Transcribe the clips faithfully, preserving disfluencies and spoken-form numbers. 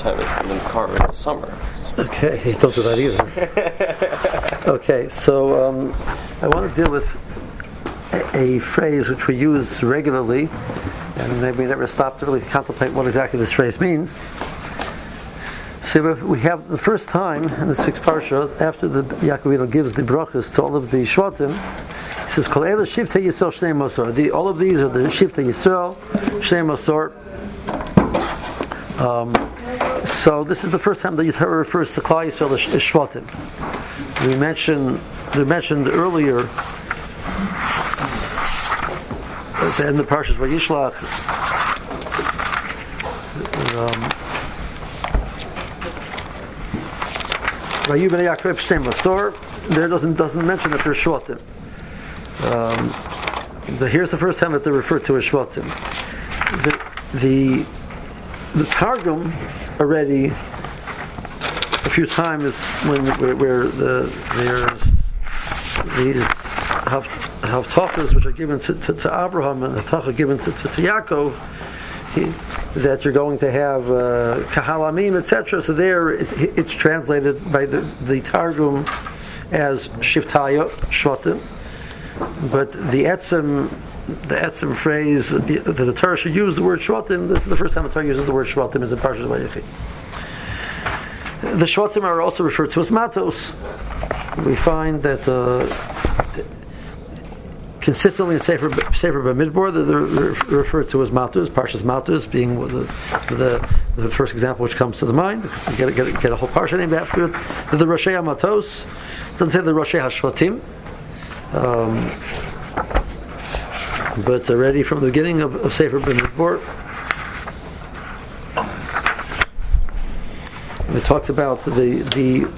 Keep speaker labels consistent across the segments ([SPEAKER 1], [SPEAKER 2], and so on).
[SPEAKER 1] time it's been carved in the summer.
[SPEAKER 2] Okay, don't do that either. Okay, so um, I want to deal with a, a phrase which we use regularly, and maybe we never stop to really contemplate what exactly this phrase means. So we have the first time in the sixth parsha, after the Yaakov gives the brachas to all of the Shvatim, he says, "Kol ela Shiftei Yisrael Shnei Mosor." The all of these are the Shiftei Yisrael Shnei Mosor. Um, so this is the first time that the Torah refers to Klal Yisrael as Shvatim. We mentioned, we mentioned earlier at the end of the parshas Vayishlach. Um, Vayu b'nei Yaakov Shnei Mosor. There doesn't doesn't mention that they're Shvatim. Um, the, here's the first time that they're referred to as Shvatim. The the, the Targum already a few times when where, where the there's these havtachas which are given to, to, to Abraham and the tacha given to, to, to Yaakov. He, that you're going to have uh, kahalamim, et cetera. So there, it, it's translated by the, the Targum as Shiftaya Shvatim, but the etzem, the etzem phrase that the Torah should use the word Shvatim. This is the first time the Torah uses the word Shvatim as a Parshas Vayechi. The Shvatim are also referred to as matos. We find that. Uh, Consistently in Sefer Sefer Bamidbar, they're referred to as Matus, Parshas Matus being the, the the first example which comes to the mind. You get, get, get a whole parsha named after it. The Roshei HaMatos doesn't say the Roshei HaShvatim, um, but already from the beginning of, of Sefer Bamidbar, it talks about the the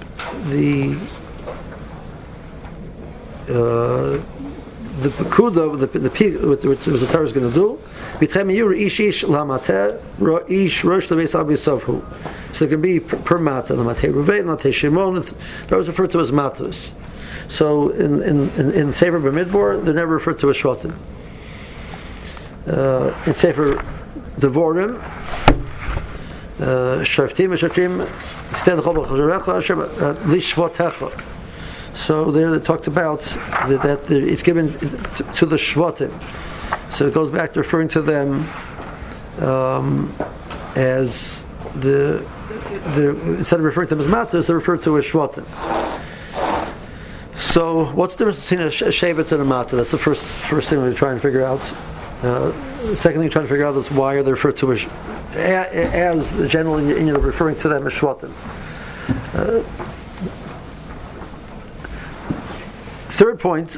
[SPEAKER 2] the. Uh, The pekuda, the the peak, which the Torah is going to do. B'tchem yur ish ish lamateh ish rosh lebeis abisavhu. So it can be per mata. Lamateh Ruvain, lamateh Shimon. Those referred to as matos. So in in in, in Sefer B'midbar, they're never referred to as shvatim. Uh, in Sefer Devorim, shaftim shaftim stand chol b'chazarecha lishvatecha. So there it talks about that, that it's given to the Shvatim. So it goes back to referring to them um, as the, the instead of referring to them as matas, they're referred to as Shvatim. So what's the difference between a Shevet and a Mata? That's the first first thing we're trying to figure out. Uh, the second thing we're trying to figure out is why are they referred to as as the general Indian of referring to them as Shvatim. Uh, Third point,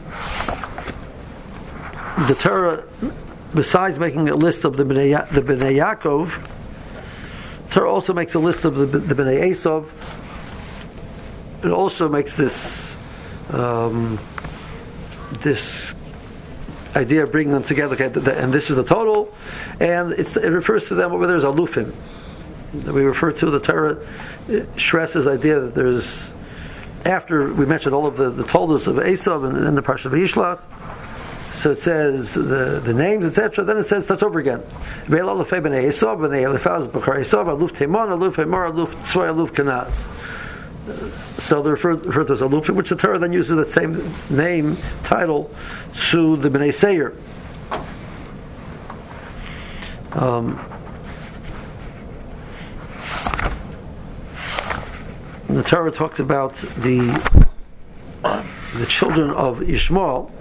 [SPEAKER 2] the Torah, besides making a list of the Bnei, Ya- the Bnei Yaakov, the Torah also makes a list of the, the Bnei Esav. It also makes this um, this idea of bringing them together, okay, and this is the total, and it's, it refers to them over there as alufim. We refer to the Torah stresses the idea that there's. After we mentioned all of the, the toldos of Esav and, and the Parsha of Yishlach, so it says the, the names, et cetera. Then it says starts over again. So they're referred, referred to as Alufim, which the Torah then uses the same name, title, to the Bnei Seir. Um, The Torah talks about the the children of Ishmael.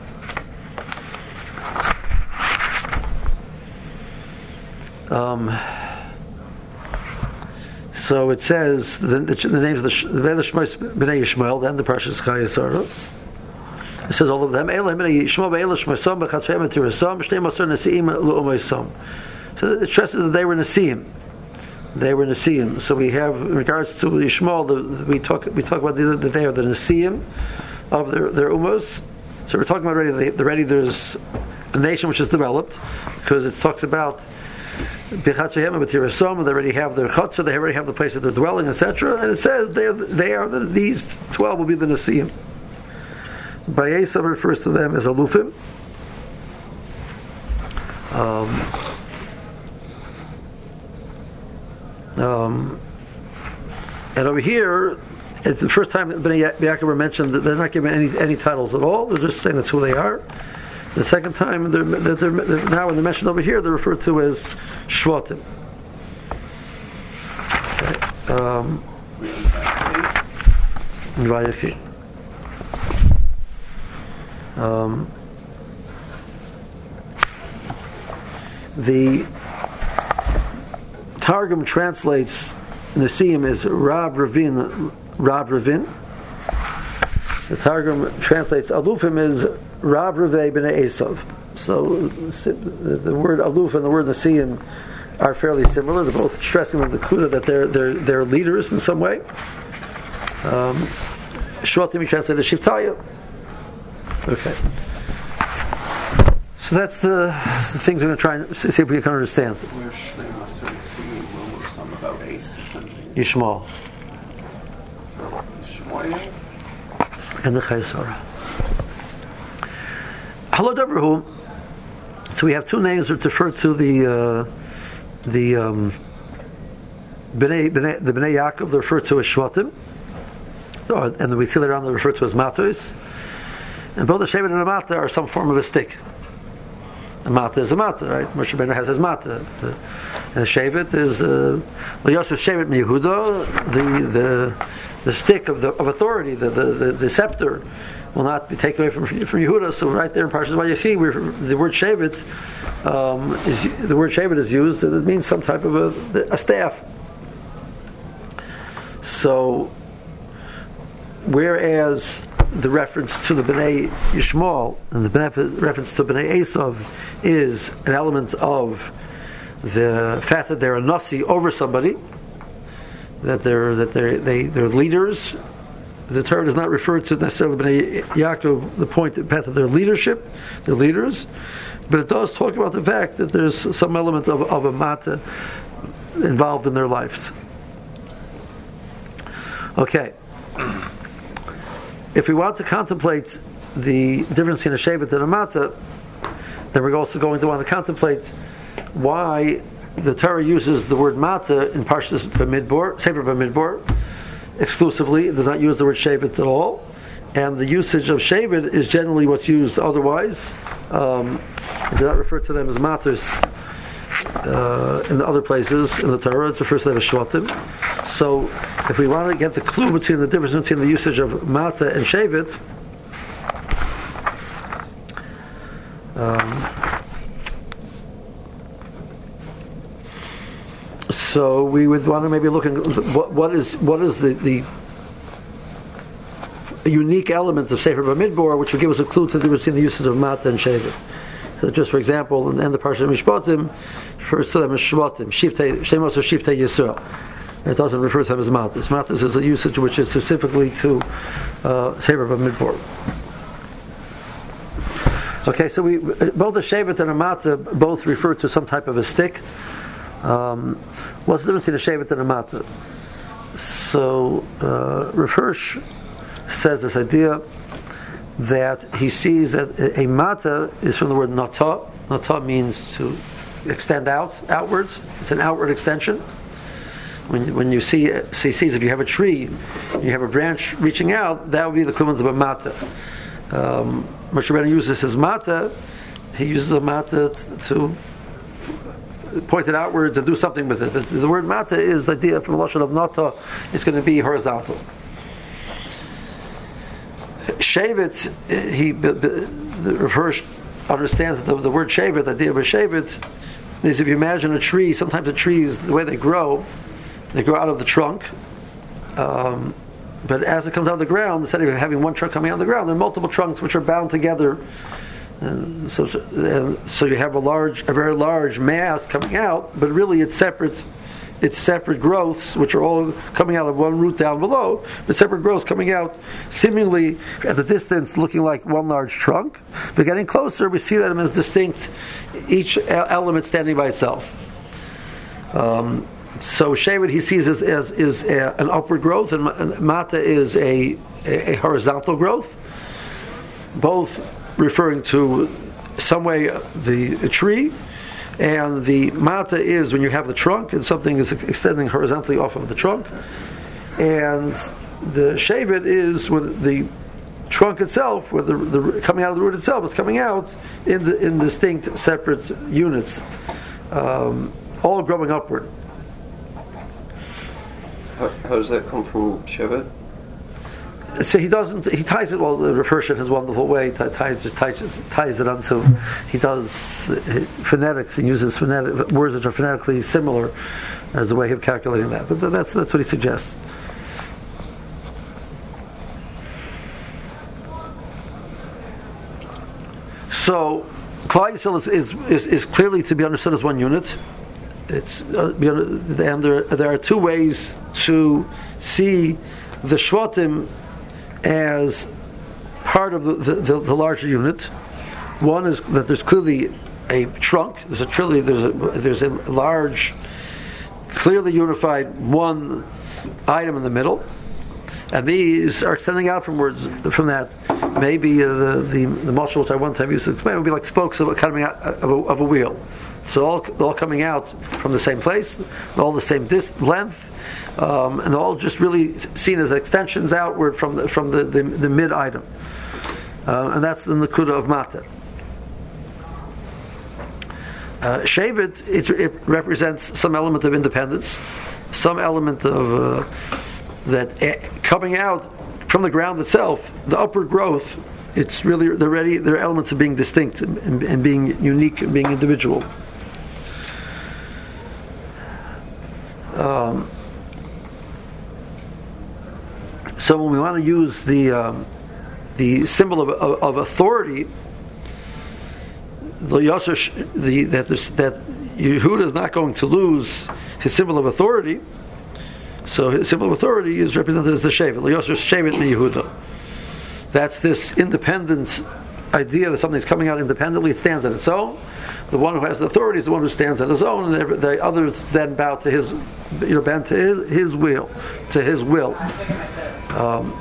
[SPEAKER 2] Um, so it says the, the, the names of the Bnei Ishmael, then the Parshas Chayesara. It says all of them. So it stresses that they were Nesiim. They were Nesiim. So we have, in regards to Yishmael, the, we talk we talk about the, that they are the Nesiim of their their umos. So we're talking about already. The, already there's a nation which is developed because it talks about B'chatzayim with Yerasom. They already have their chutzah. They already have the place that they're dwelling, et cetera. And it says they are they are the, these twelve will be the Nesiim. Bayesa refers to them as Alufim. Um, Um, and over here, it's the first time that Bnei Yaakov were mentioned that they're not given any any titles at all. They're just saying that's who they are. The second time, they're, they're, they're, they're, now when they're mentioned over here, they're referred to as Shvatim. Okay. Um, um, the Targum translates Nisim as Rab Ravin, Rab Ravin. The Targum translates Alufim as Rab Ravei B'nei Esav. So the word Aluf and the word Nisim are fairly similar. They're both stressing the Kuda that they're they're they're leaders in some way. Um, Shvatim translated as Shivtaya. Okay. So that's the, the things we're going to try and see if we can understand.
[SPEAKER 3] Where's Shnei Maser Nisim? Or some about Ace?
[SPEAKER 2] Yishmael.
[SPEAKER 3] Yishmael?
[SPEAKER 2] And the Chaysara. Hello, Debrahu. So we have two names that refer to the uh, the um, Bnei, Bnei, the Bnei Yaakov. They're referred to as Shvatim, or, and we see later on they're referred to as Matos. And both the Shevet and the Mata are some form of a stick. A Mata is a Mata, right? Moshe Rabbeinu has his Mata. The, and a Shevet is uh, well, Yosef Shevet Yehuda, the the the stick of the of authority, the the, the, the scepter, will not be taken away from from Yehuda. So right there in Parshas Vayechi, where the word Shevet um, is the word Shevet is used, and it means some type of a, a staff. So, whereas the reference to the Bnei Yishmael and the reference to Bnei Esav is an element of the fact that they're a nasi over somebody, that they're that they're they, they're leaders. The Torah does not refer to necessarily Bnei Yaakov, the point that path of their leadership, their leaders, but it does talk about the fact that there's some element of, of a mata involved in their lives. Okay. If we want to contemplate the difference in a Shevet and a Mata, then we're also going to want to contemplate why the Torah uses the word Mata in Parshas Bamidbar, Sefer Bamidbar, exclusively. It does not use the word Shevet at all. And the usage of Shevet is generally what's used otherwise. Um, it does not refer to them as Matas uh, in the other places in the Torah. It refers to them as Shvatim. So, if we want to get the clue between the difference between the usage of Mata and Shevet, um, so we would want to maybe look at what, what is what is the, the unique elements of Sefer Bamidbar, which would give us a clue to the difference between the uses of Mata and Shevet. So, just for example, in the end of the Parsha Mishpatim, refers to them as Shvatim, Shiftei, Shemos or Shiftei Yisrael. It doesn't refer to them as Matas. Matas is a usage which is specifically to uh, Sefer Bamidbar. Okay, so we both a Shevet and a Mata both refer to some type of a stick. Um, what's the difference between a Shevet and a Mata? So uh, Rav Hirsch says this idea that he sees that a Mata is from the word Nata. Nata means to extend out, outwards. It's an outward extension. When when you see see sees if you have a tree, you have a branch reaching out, that would be the equivalent of a mata. Um, Moshe Rabbeinu uses his mata. He uses a mata to point it outwards and do something with it. But the word mata is the idea from the lashon of nata. It's going to be horizontal. Shevet, he the Hirsch understands that the, the word shevet, the idea of a shevet, is if you imagine a tree. Sometimes the trees, the way they grow. They grow out of the trunk, um, but as it comes out of the ground, instead of having one trunk coming out of the ground, there are multiple trunks which are bound together, and so and so you have a large, a very large mass coming out, but really it's separate, it's separate growths which are all coming out of one root down below, but separate growths coming out, seemingly at the distance looking like one large trunk, but getting closer we see them as distinct, each element standing by itself. Um, So Shevet he sees as, as is a, an upward growth, and Mata is a, a, a horizontal growth, both referring to some way the, the tree, And the mata is when you have the trunk and something is extending horizontally off of the trunk. And the shevet is with the trunk itself, where the, the coming out of the root itself is coming out in the, in distinct separate units, um, all growing upward.
[SPEAKER 1] How, how does that come from shevet?
[SPEAKER 2] So he doesn't. He ties it. Well, the Rav Hirsch in his wonderful way ties just ties, ties it onto. He does phonetics. He uses phonetic words which are phonetically similar as a way of calculating that. But that's that's what he suggests. So, Klal Yisrael is, is, is, is clearly to be understood as one unit. It's uh, and there there are two ways to see the Shvatim as part of the, the, the larger unit. One is that there's clearly a trunk. There's a clearly there's a there's a large, clearly unified one item in the middle, and these are extending out from words from that. Maybe uh, the the the muscle which I one time used to explain would be like spokes of coming out of a, of a wheel. So all all coming out from the same place, all the same dis- length. Um, and all just really seen as extensions outward from the from the, the, the mid item, uh, and that's the Nakuda of Mater. Uh, Shevet it, it represents some element of independence, some element of uh, that uh, coming out from the ground itself, the upward growth. It's really they're ready. They're elements of being distinct and, and, and being unique and being individual. Um, So when we want to use the um, the symbol of, of, of authority, the Yosef, the that this, that Yehuda is not going to lose his symbol of authority. So his symbol of authority is represented as the Shevet. The Yosef Shevet mi Yehuda. That's this independent idea that something's coming out independently. It stands on its own. The one who has the authority is the one who stands on his own, and the others then bow to his, you know, bend to his, his will, to his will. Um,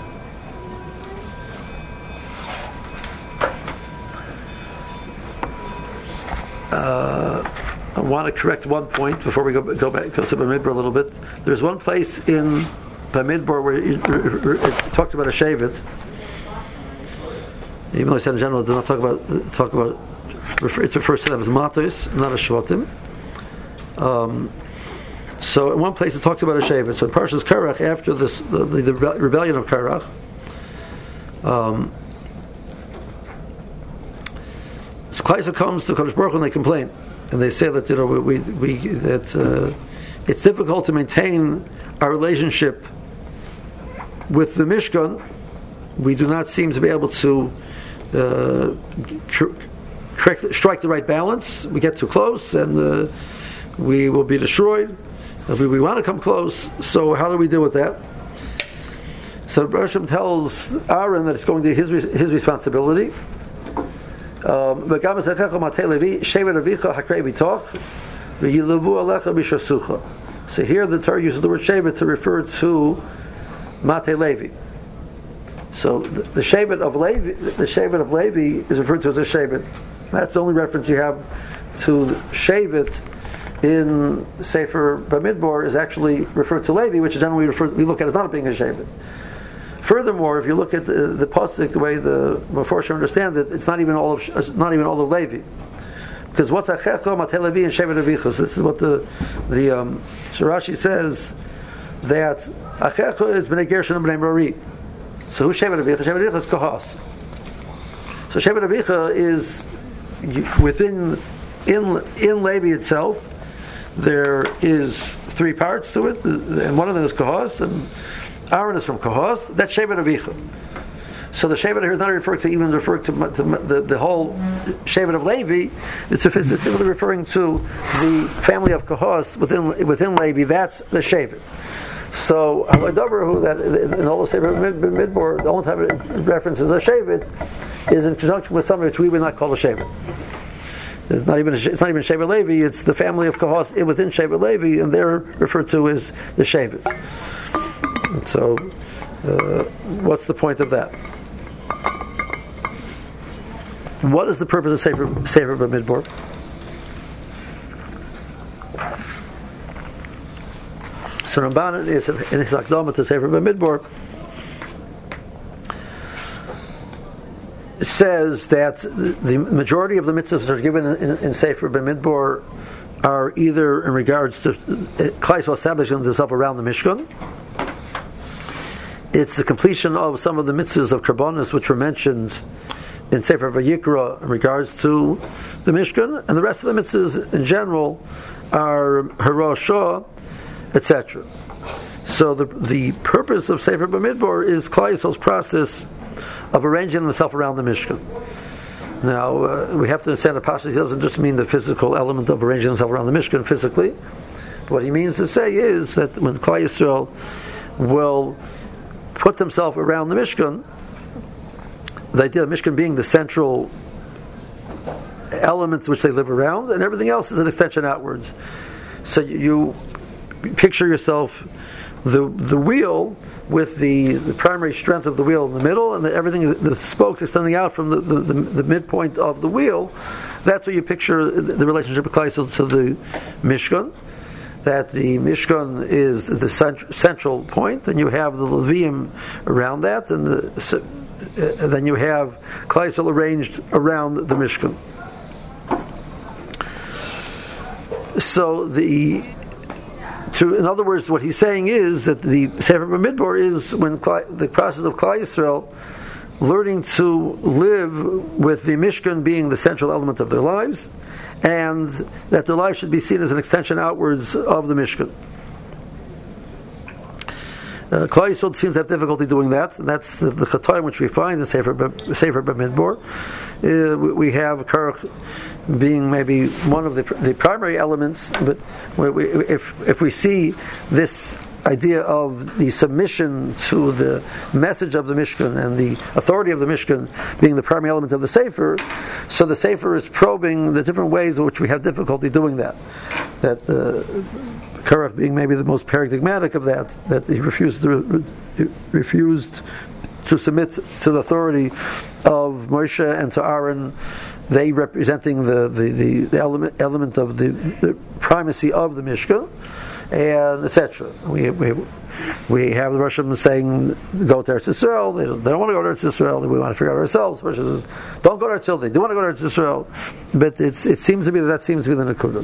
[SPEAKER 2] uh, I want to correct one point before we go go back go to Bamidbar a little bit. There's one place in Bamidbar where it, it, it talks about a shevet. Even though I said in general, it does not talk about talk about. Refer, it refers to them as matos, not a shvatim. Um, so in one place it talks about a shevet. So in Parshas Korach, after this, the, the, the rebellion of Korach, um, so Klal Yisrael comes to Kadosh Baruch Hu and they complain, and they say that you know we, we that uh, it's difficult to maintain our relationship with the Mishkan. We do not seem to be able to uh, cr- correct, strike the right balance. We get too close, and uh, we will be destroyed. We, we want to come close, so how do we deal with that? So Bereshim tells Aaron that it's going to be his his responsibility. Um, so here the Torah uses the word shevet to refer to Mate Levi. So the, the shevet of Levi, the shevet of Levi is referred to as a shevet. That's the only reference you have to shevet in Sefer Bamidbar is actually referred to Levi, which is generally referred, we look at as not being a shevet. Furthermore, if you look at the, the pasuk, the way the Meforshim understand it, it's not even all of it's not even all of Levi, because what's Achecho Mate Levi and Shevet Avichos? This is what the the um, Shirashi says that Achecho is Bnei Gershon and Bnei Merari. So who's Shevet Avicha? Shevet Avicha is Kohas. So Shevet Avicha is within in in Levi itself. There is three parts to it, and one of them is Kohas, and Aaron is from Kohas. That's Shevet Avicha. So the Shevet here is not referring to even referring to, to the, the whole Shevet of Levi. It's, it's simply referring to the family of Kohas within within Levi. That's the Shevet. So Avodaber, that in all the Sefer Midbar, the only time it references a Shevet is in conjunction with something which we would not call a Shevet. It's not even a, it's not even Shevet Levi. It's the family of Kohas within Shevet Levi, and they're referred to as the Shevet. So, uh, what's the point of that? What is the purpose of Sefer Sefer Bamidbar? So Ramban is in his Akdama to Sefer Bamidbar says that the majority of the mitzvahs that are given in, in, in Sefer Bamidbar are either in regards to Klal Yisrael establishing themselves around the Mishkan. It's the completion of some of the mitzvahs of Karbonos which were mentioned in Sefer Vayikra in regards to the Mishkan, and the rest of the mitzvahs in general are Harashah, et cetera. So the the purpose of Sefer Bamidbar is Klal Yisrael's process of arranging themselves around the Mishkan. Now, uh, we have to understand that Pashas doesn't just mean the physical element of arranging themselves around the Mishkan physically. What he means to say is that when Klal Yisrael will put themselves around the Mishkan, the idea of Mishkan being the central element which they live around, and everything else is an extension outwards. So you, you picture yourself the the wheel with the, the primary strength of the wheel in the middle, and the, everything, the spokes extending out from the, the, the, the midpoint of the wheel. That's what you picture the, the relationship of Klal Yisrael to the Mishkan. That the Mishkan is the cent- central point, and you have the Levium around that, and, the, uh, and then you have Klal Yisrael arranged around the Mishkan. So the To, in other words, what he's saying is that the Sefer Bamidbar is when Klal, the process of Klal Yisrael learning to live with the Mishkan being the central element of their lives, and that their lives should be seen as an extension outwards of the Mishkan. Uh, Klal Yisrael seems to have difficulty doing that, and that's the, the Chatoim which we find in Sefer Sefer Bamidbar. Uh, we, we have Karach being maybe one of the the primary elements, but we, we, if if we see this idea of the submission to the message of the Mishkan and the authority of the Mishkan being the primary element of the Sefer, so the Sefer is probing the different ways in which we have difficulty doing that. That uh, Karach being maybe the most paradigmatic of that, that he refused to he refused to submit to the authority of Moshe and to Aaron, they representing the the, the, the element element of the, the primacy of the Mishkan, and et cetera. We we we have the Russians saying go to Eretz Yisrael. They don't, they don't want to go to Eretz Yisrael. We want to figure out ourselves. The Russians says don't go to Eretz Yisrael. They do want to go to Eretz Yisrael, but it's, it seems to be that that seems to be the Nekudah.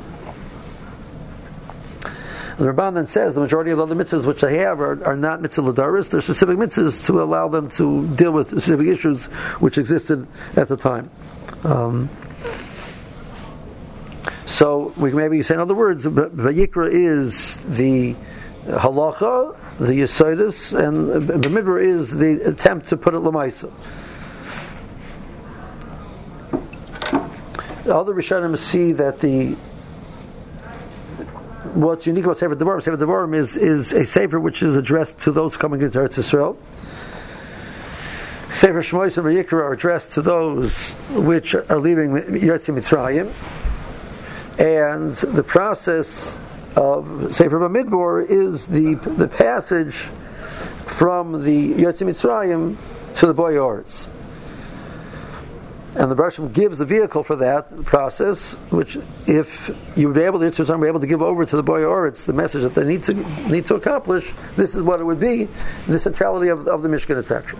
[SPEAKER 2] The Ramban then says the majority of the other mitzvahs which they have are, are not mitzvah l'daris. They're specific mitzvahs to allow them to deal with specific issues which existed at the time. Um, so we can maybe say in other words, Vayikra is the halacha, the yesodus, and Bamidbar is the attempt to put it l'maisa. The other Rishonim see that the what's unique about Sefer Devarim, Sefer Devarim is, is a sefer which is addressed to those coming into Eretz Yisrael. Sefer Shmois and Vayikra are addressed to those which are leaving Yetzi Mitzrayim, and the process of Sefer Bamidbar is the the passage from the Yetzi Mitzrayim to the Boy Oretz. And the Baruch Shem gives the vehicle for that process, which if you would be able to, be able to give over to the Boy Oretz the message that they need to need to accomplish, this is what it would be, the centrality of, of the Mishkan, et cetera.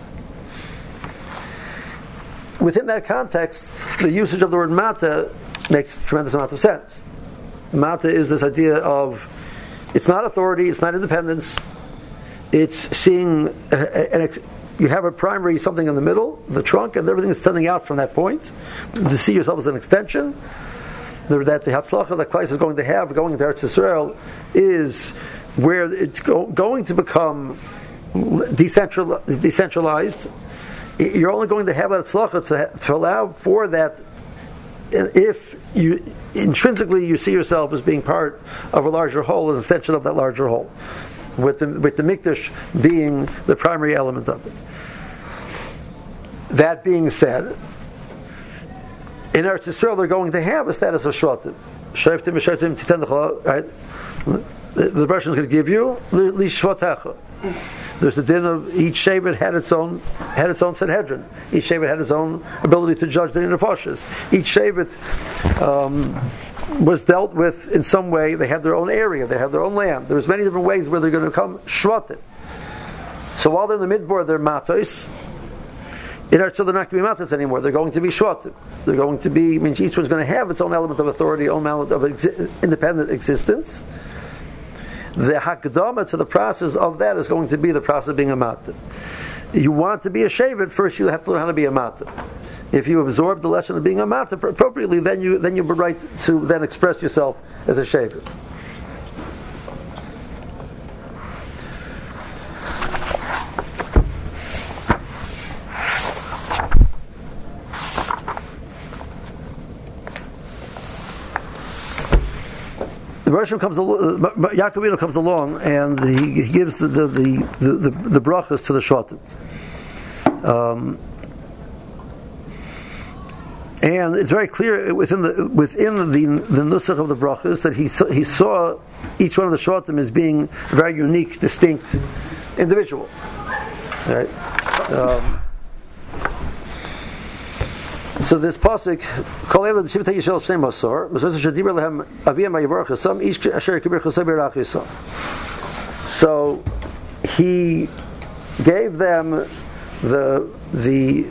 [SPEAKER 2] Within that context, the usage of the word Mata makes a tremendous amount of sense. Mata is this idea of, it's not authority, it's not independence, it's seeing an ex- you have a primary something in the middle, the trunk, and everything is extending out from that point. To see yourself as an extension, that the Hatzlacha that Klal is going to have going into Eretz Yisrael is where it's go, going to become decentral, decentralized. You're only going to have that Hatzlacha to, to allow for that if you intrinsically you see yourself as being part of a larger whole, an extension of that larger whole. With the with the Mikdash being the primary element of it. That being said, in Eretz Yisrael they're going to have a status of Shvatim. Shvatim, Shvatim, Titendecha, right? The, the Russian is going to give you Li Shvatecha. There's the din of each Shevet had its own had its own Sanhedrin. Each Shevet had its own ability to judge the Nefashos. Each Shevet um, was dealt with in some way. They had their own area, they had their own land. There's many different ways where they're going to become shvatim. So while they're in the midbar, they're matos. In our so they're not going to be matos anymore. They're going to be shvatim. They're going to be. I mean, each one's going to have its own element of authority, own element of exi- independent existence. The hakdama to the process of that is going to be the process of being a matot. You want to be a shevet, first you have to learn how to be a matot. If you absorb the lesson of being a matot appropriately, then you then you'll be right to then express yourself as a shevet. The Roshim comes along, Yaakov comes along, and he, he gives the the the, the, the brachas to the shvatim. Um, and it's very clear within the within the the nusach of the brachas that he saw, he saw each one of the shvatim as being a very unique, distinct individual. Right. Um, So this pasuk, Kol Eila Shivtei Yisrael Shnei Masor, Masor Shadiber Lehem Aviyam Vayivorach Chasam Ish Asher Kibir Chasam Berach Yisam. So he gave them the the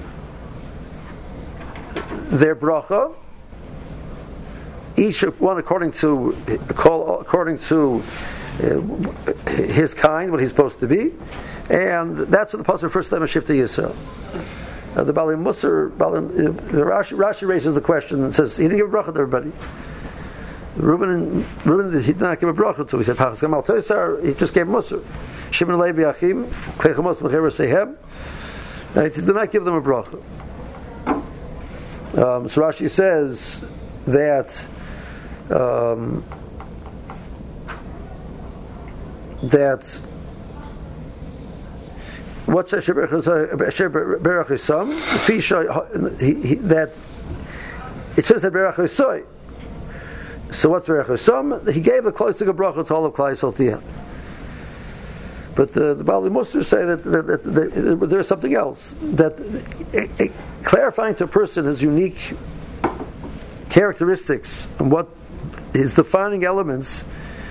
[SPEAKER 2] their bracha, each one according to according to uh, his kind, what he's supposed to be, and that's what the pasuk refers to them as Shivtei Yisrael. Uh, the Bali Musar, Bali, uh, Rashi, Rashi raises the question and says he didn't give a bracha to everybody. Reuben, and, Reuben he did not give a bracha to. He said Pachas Gamal Toisar. He just gave Musar. Shimon Levi Achim Klechamos Mecher Sehem. He did not give them a bracha. Um, so Rashi says that um, that. What's Asher Berach Yisam? That it says that Berach Yisoy. So what's Berach Yisam? He gave the closest bracha to all of Klal Yisrael Tiyah. But the, the Bali Musar say that, that, that, that, that there's something else, that it, it, clarifying to a person his unique characteristics and what his defining elements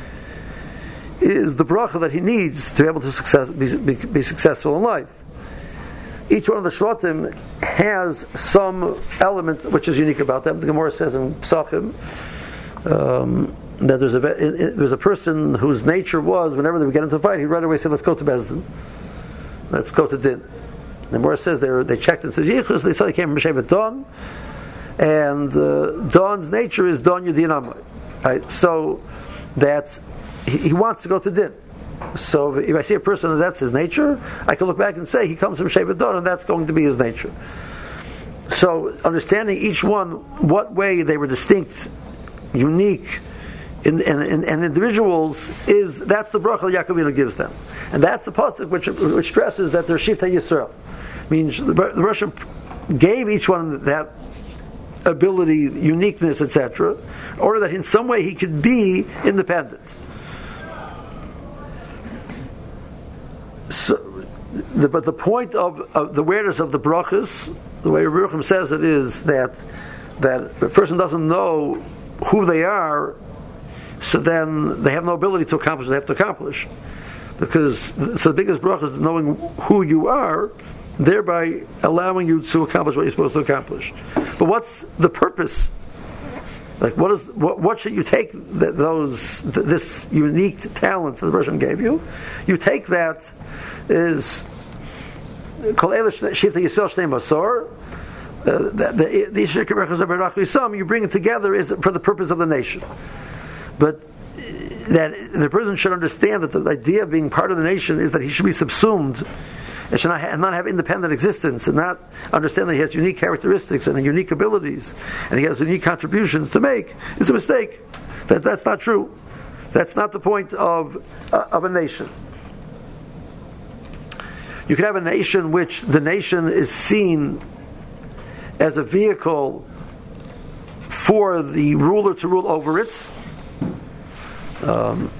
[SPEAKER 2] is the bracha that he needs to be able to success, be, be, be successful in life. Each one of the shvatim has some element which is unique about them. The Gemara says in Psachim um, that there's a there's a person whose nature was whenever they would get into a fight, he'd right away say, "Let's go to Bezdin, let's go to Din." The Gemara says they were, they checked into Yichus, they saw he came from Shevet Don, and uh, Don's nature is Don Yudin Amay, right? So that He, he wants to go to Din. So if I see a person and that's his nature, I can look back and say he comes from Shevet Don, and that's going to be his nature. So understanding each one, what way they were distinct, unique, in, in, in, and individuals, is that's the bracha Yaakov Avinu gives them, and that's the pasuk which which stresses that they're Shivtei Yisrael. Means the, the Russian gave each one that ability, uniqueness, et cetera, in order that in some way he could be independent. So, the, but the point of, of the awareness of the brachas, the way Ruchim says it, is that that a person doesn't know who they are, so then they have no ability to accomplish what they have to accomplish. Because so the biggest bracha is knowing who you are, thereby allowing you to accomplish what you're supposed to accomplish. But what's the purpose? Like, what is what, what should you take th- those th- this unique talent that the Russian gave you? You take that is Kol Eila Shivtei Yisrael Shnei Masor. The you bring it together is for the purpose of the nation. But that the person should understand that the idea of being part of the nation is that he should be subsumed. It should not have, not have independent existence, and not understand that he has unique characteristics and unique abilities, and he has unique contributions to make. It's a mistake. That, that's not true. That's not the point of uh, of a nation. You can have a nation which the nation is seen as a vehicle for the ruler to rule over it. Um,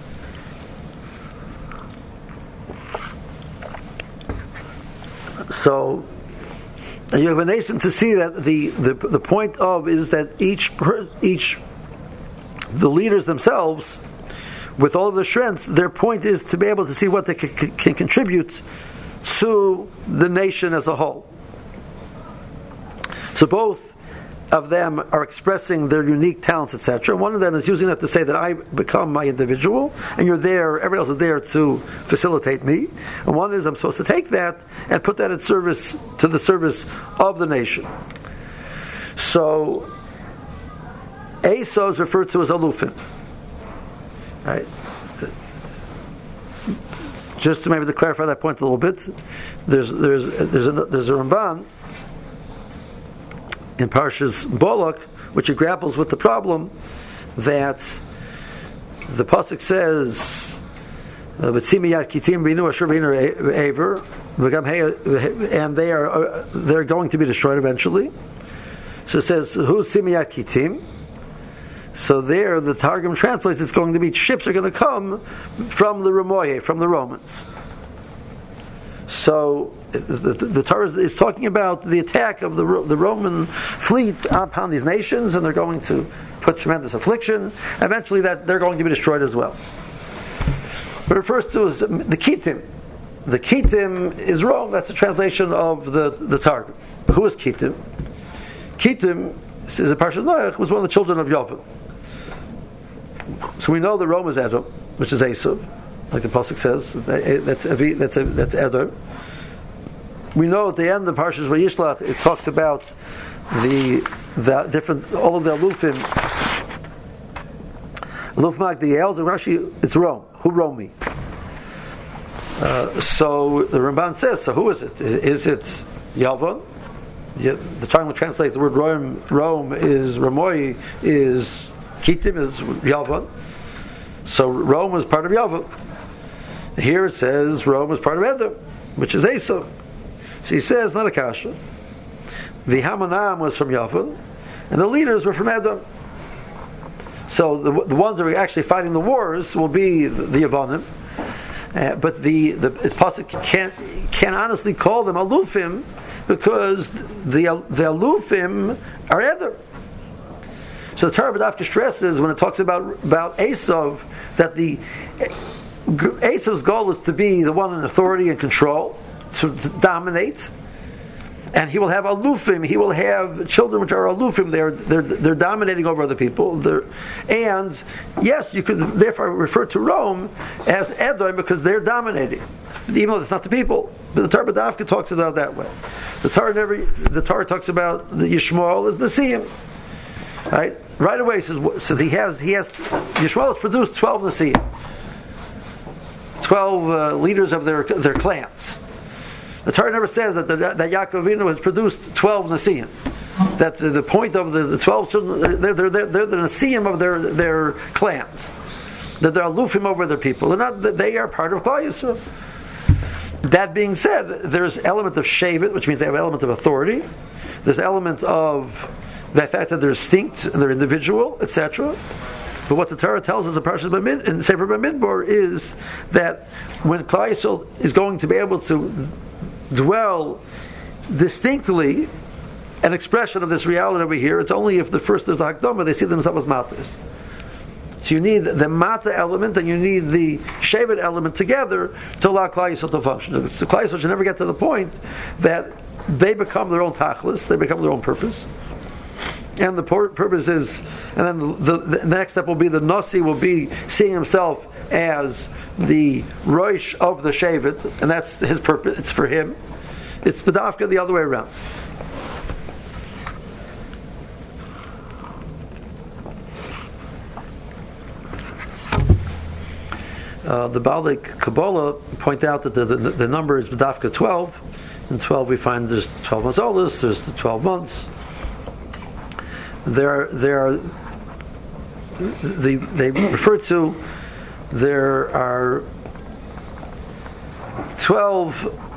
[SPEAKER 2] So you have a nation to see that the, the, the point of is that each per, each the leaders themselves, with all of their strengths, their point is to be able to see what they can, can contribute to the nation as a whole. So both of them are expressing their unique talents, et cetera. One of them is using that to say that I become my individual, and you're there, everybody else is there to facilitate me. And one is I'm supposed to take that and put that at service to the service of the nation. So Esau is referred to as Alufim. Right? Just to maybe to clarify that point a little bit, there's there's there's a, there's a Ramban in Parshas Balak, which it grapples with the problem that the pasuk says, and they are they're going to be destroyed eventually. So it says, who's Simiyat Kitim? So there, the Targum translates, it's going to be ships are going to come from the Ramoye, from the Romans. So the, the, the Torah is talking about the attack of the, the Roman fleet upon these nations, and they're going to put tremendous affliction. Eventually, that they're going to be destroyed as well. But it refers to as the Kitim. The Kitim is Rome. That's the translation of the the Targum. But who is Kitim? Kitim is a Parshas Noach, was one of the children of Yovel. So we know the Rome is Edom, which is Esau, like the pasuk says. That's that's that's Edom. We know at the end of Parshas Vayishlach it talks about the the different all of the Alufim. Aluf Magdiel, and Rashi, it's Rome. Who Romi? Uh, so the Ramban says. So who is it? Is it Yavon? Yeah, the Talmud translates the word Rome. Rome is Ramoy is Kitim is Yavon. So Rome was part of Yavon. Here it says Rome was part of Edom, which is Esau. So he says not a kasha. The Hamanam was from Yavon, and the leaders were from Edom. So the, the ones that are actually fighting the wars will be the, the Yavonim. Uh, but the the pasuk can't can honestly call them Alufim, because the the Alufim are Edom. So the Torah B'davka stresses when it talks about about Esau that the Esau's goal is to be the one in authority and control, to, to dominate, and he will have Alufim. He will have children which are Alufim. They're they're they're dominating over other people. They're, and yes, you could therefore refer to Rome as Edom because they're dominating, even though it's not the people. But the Torah B'davka talks about it that way. The Torah never. The Torah talks about the Yishmael as Nesiim. Right, right away. Says so. He has he has Yishmael has produced twelve Nesiim, twelve uh, leaders of their their clans. The Torah never says that the, that Yaakov Avinu has produced twelve Nesiim. That the, the point of the, the twelve children, they're they're they're, they're the Nesiim of their their clans. That they're alufim over their people. They're not. They are part of Klal Yisrael. That being said, there's element of Shevet, which means they have element of authority. There's element of the fact that they're distinct and they're individual, et cetera. But what the Torah tells us in Parshas Bamid, in Sefer Bamidbar is that when Klal Yisrael is going to be able to dwell distinctly an expression of this reality over here, it's only if the first there's a Hakdama, they see themselves as matas. So you need the mata element and you need the shevet element together to allow Klal Yisrael to function. So Klal Yisrael should never get to the point that they become their own tachlis, they become their own purpose. And the purpose is, and then the, the, the next step will be the Nasi will be seeing himself as the Rosh of the Shevet, and that's his purpose, it's for him. It's B'davka the other way around. Uh, the Balik Kabbalah point out that the, the, the number is B'davka twelve. In twelve we find there's twelve months oldest, there's the twelve months. There, there are, they, they refer to, there are twelve,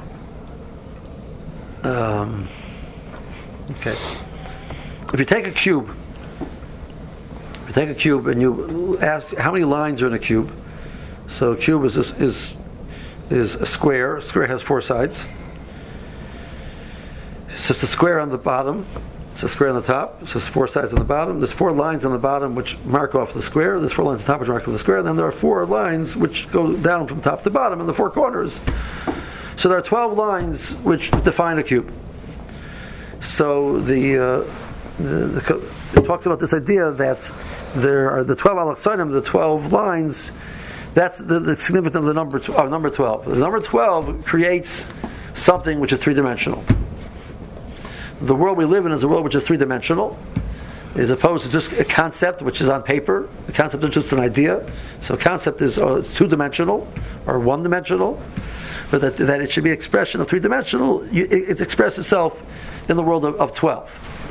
[SPEAKER 2] um, okay, if you take a cube, if you take a cube and you ask how many lines are in a cube, so a cube is, is, is a square, a square has four sides, so it's a square on the bottom, It's a square on the top. So there's four sides on the bottom. There's four lines on the bottom which mark off the square. There's four lines on the top which mark off the square. And then there are four lines which go down from top to bottom in the four corners. So there are twelve lines which define a cube. So the, uh, the, the it talks about this idea that there are the twelve alexonim, the twelve lines. That's the, the significance of the number of number twelve. The number twelve creates something which is three-dimensional. The world we live in is a world which is three-dimensional, as opposed to just a concept which is on paper. The concept is just an idea. So a concept is uh, two-dimensional or one-dimensional, but that, that it should be expression of three-dimensional. You, it, it expresses itself in the world of, of twelve.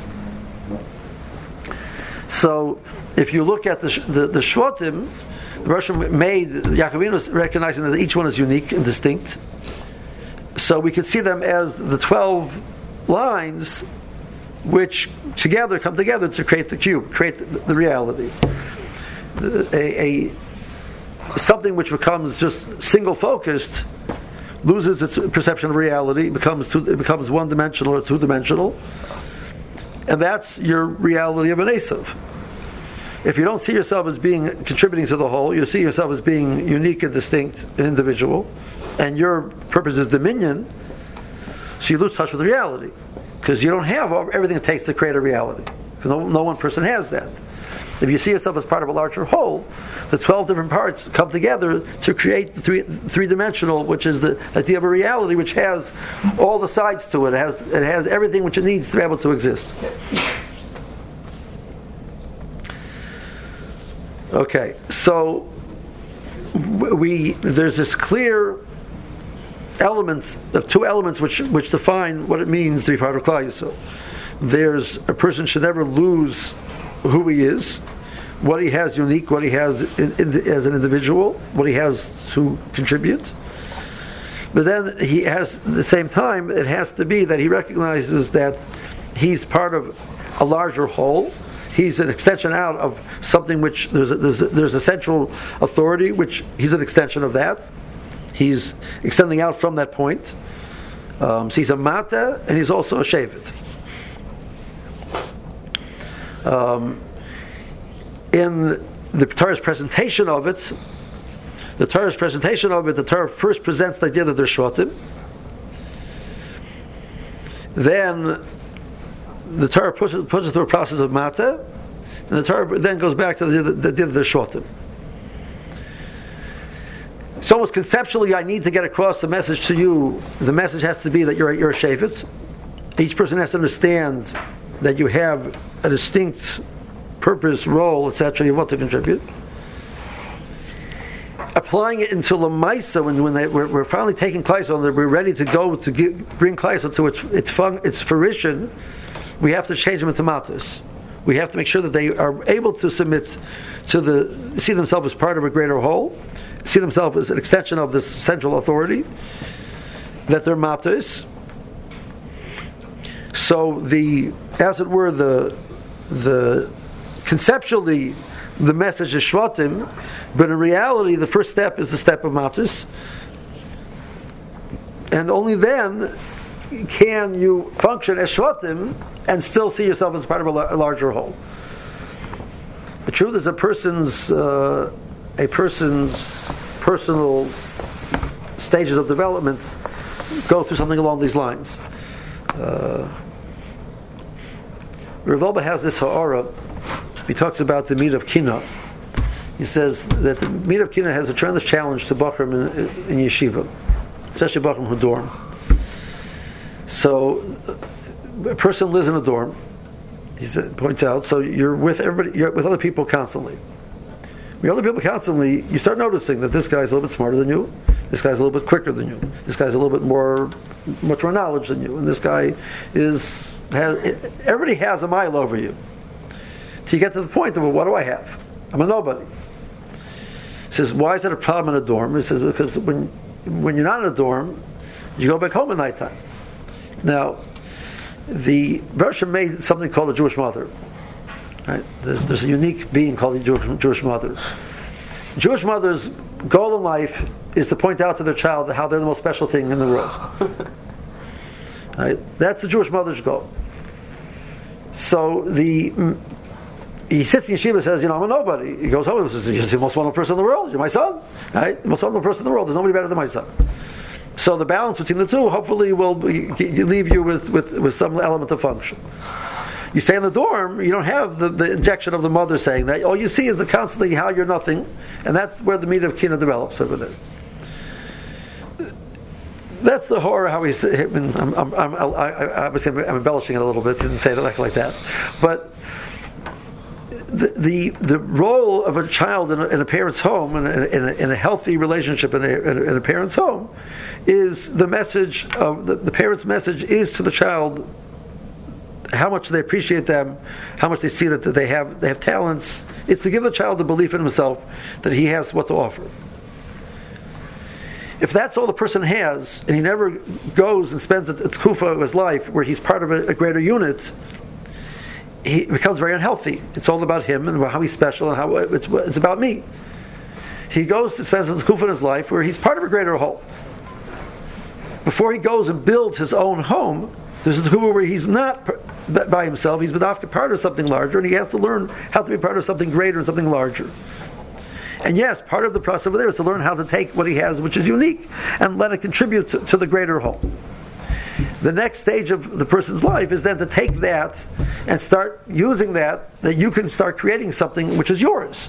[SPEAKER 2] So if you look at the the, the Shvatim, the Rosh made Yaakov Avinu recognizing that each one is unique and distinct. So we could see them as the twelve lines which together come together to create the cube, create the, the reality. A, a something which becomes just single focused loses its perception of reality, becomes two, it becomes one dimensional or two dimensional, and that's your reality of an Esav. If you don't see yourself as being contributing to the whole, you see yourself as being unique and distinct and individual, and your purpose is dominion, so you lose touch with reality, because you don't have everything it takes to create a reality. No, no one person has that. If you see yourself as part of a larger whole, the twelve different parts come together to create the three, three-dimensional, which is the idea of a reality which has all the sides to it. It has, it has everything which it needs to be able to exist. Okay, so we there's this clear elements of two elements which which define what it means to be part of Klal Yisrael. There's a person should never lose who he is, what he has unique, what he has in, in the, as an individual, what he has to contribute. But then he has, at the same time, it has to be that he recognizes that he's part of a larger whole. He's an extension out of something which there's a, there's a, there's a central authority which he's an extension of that. He's extending out from that point. Um, so he's a mata and he's also a shevet. Um, in the Torah's presentation of it, the Torah's presentation of it, the Torah first presents the idea that they're shvatim. Then the Torah pushes, pushes through a process of mata, and the Torah then goes back to the, the, the idea that they're shvatim. So almost conceptually, I need to get across the message to you. The message has to be that you're, you're a shevet. Each person has to understand that you have a distinct purpose, role, et cetera. You want to contribute. Applying it into Lamaisa, when when they, we're, we're finally taking Klal Yisrael, we're ready to go to give, bring Klal Yisrael to its its, fun, its fruition. We have to change them into matas. We have to make sure that they are able to submit to the see themselves as part of a greater whole, see themselves as an extension of this central authority, that they're matas. So the, as it were, the the conceptually the message is shvatim, but in reality the first step is the step of matus, and only then can you function as shvatim and still see yourself as part of a, la- a larger whole. The truth is, a person's uh, a person's personal stages of development go through something along these lines. Uh, Rav Wolbe has this ha'ara. He talks about the meat of Kina. He says that the meat of Kina has a tremendous challenge to Bachram in, in yeshiva, especially Bachram who dorm. So a person lives in a dorm. He said, points out. So you're with everybody, you're with other people constantly. With other people constantly, you start noticing that this guy's a little bit smarter than you. This guy's a little bit quicker than you. This guy's a little bit more, much more knowledge than you. And this guy is has. Everybody has a mile over you. So you get to the point of, well, what do I have? I'm a nobody. He says, why is that a problem in a dorm? He says, because when when you're not in a dorm, you go back home at nighttime. Now, the Bershom made something called a Jewish mother. Right? There's, there's a unique being called the Jewish, Jewish mothers. Jewish mothers' goal in life is to point out to their child how they're the most special thing in the world. Right? That's the Jewish mother's goal. So the he sits in yeshiva and says, you know, I'm a nobody. He goes home and says, you're the most wonderful person in the world. You're my son, right? The most wonderful person in the world. There's nobody better than my son. So the balance between the two hopefully will leave you with, with, with some element of function. You stay in the dorm, you don't have the, the injection of the mother saying that. All you see is the constantly how you're nothing, and that's where the meat of kina develops over there. That's the horror how he's. I mean, I'm, I'm, I'm, I, obviously, I'm embellishing it a little bit. He didn't say it like, like that, but the, the the role of a child in a, in a parent's home, in a, in, a, in a healthy relationship in a, in a, in a parent's home, is the message of the, the parent's message is to the child. How much they appreciate them, how much they see that they have they have talents. It's to give the child the belief in himself that he has what to offer. If that's all the person has, and he never goes and spends a tkufa of his life where he's part of a, a greater unit, he becomes very unhealthy. It's all about him and how he's special and how it's, it's about me. He goes to spend a tkufa in his life where he's part of a greater whole. Before he goes and builds his own home, there's a tkufa where he's not by himself, he's part of something larger, and he has to learn how to be part of something greater and something larger. And yes, part of the process over there is to learn how to take what he has, which is unique, and let it contribute to, to the greater whole. The next stage of the person's life is then to take that and start using that, that you can start creating something which is yours.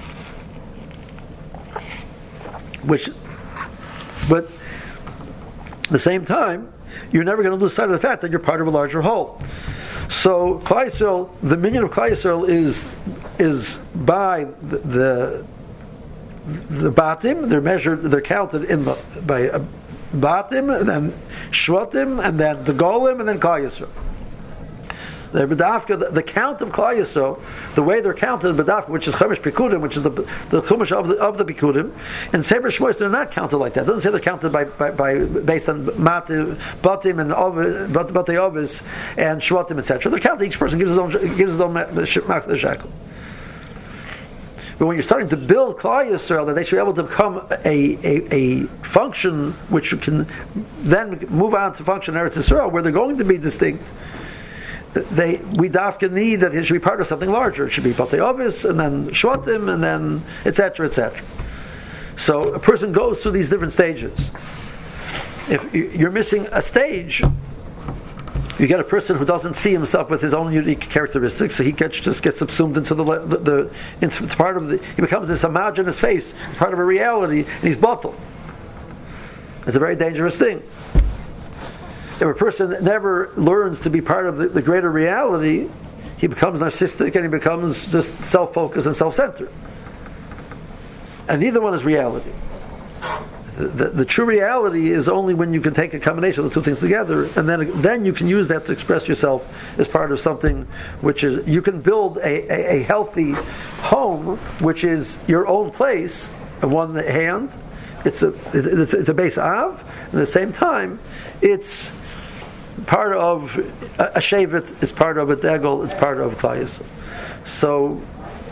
[SPEAKER 2] Which, but at the same time, you're never going to lose sight of the fact that you're part of a larger whole. So, Klal Yisrael, the minion of Klal Yisrael is is by the, the the batim. They're measured, they're counted in the, by uh, batim, and then shvatim, and then the golim, and then Klal Yisrael. The bedafka, the, the count of Klal Yisrael, the way they're counted, the bedafka, which is Chumash Pikudim, which is the the Chumash of the of the Pikudim, and Sefer Shmos, they're not counted like that. It doesn't say they're counted by by, by based on Batim, Batim and Batei Ovis and Shvatim, et cetera. They're counted. Each person gives his own gives his own the shekel. But when you're starting to build Klal Yisrael, that they should be able to become a, a, a function which can then move on to function in Eretz Yisrael, where they're going to be distinct. They we dafka need that it should be part of something larger. It should be Batei Ovis, and then Shvatim, and then et cetera, et cetera. So a person goes through these different stages. If you're missing a stage, you get a person who doesn't see himself with his own unique characteristics, so he gets just gets subsumed into the the, the into part of the. He becomes this homogeneous face, part of a reality, and he's bottled. It's a very dangerous thing. If a person never learns to be part of the, the greater reality, he becomes narcissistic and he becomes just self-focused and self-centered. And neither one is reality. The, the, the true reality is only when you can take a combination of the two things together, and then then you can use that to express yourself as part of something which is, you can build a, a, a healthy home, which is your own place in one hand. It's a it's, it's a base av. At the same time, it's part of a, a shevet, it's part of a degel, it's part of Klal Yisrael. So,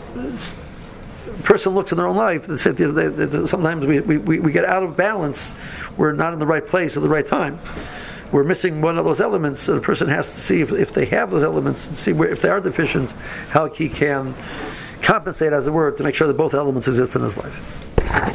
[SPEAKER 2] a person looks in their own life. They say, you know, they, they, sometimes we, we, we get out of balance. We're not in the right place at the right time. We're missing one of those elements. So the person has to see if, if they have those elements, and see where, if they are deficient, how he can compensate, as it were, to make sure that both elements exist in his life.